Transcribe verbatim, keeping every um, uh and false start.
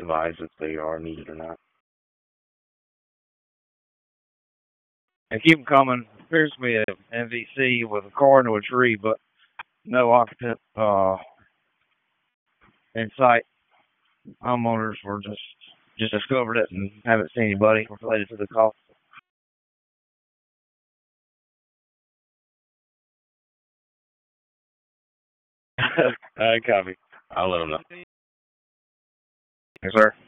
advise if they are needed or not. And keep them coming. Appears to be a M V C with a car into a tree, but no occupant uh, in sight. Homeowners were just just discovered it and haven't seen anybody related to the call. I copy. I'll let them know. Yes, sir.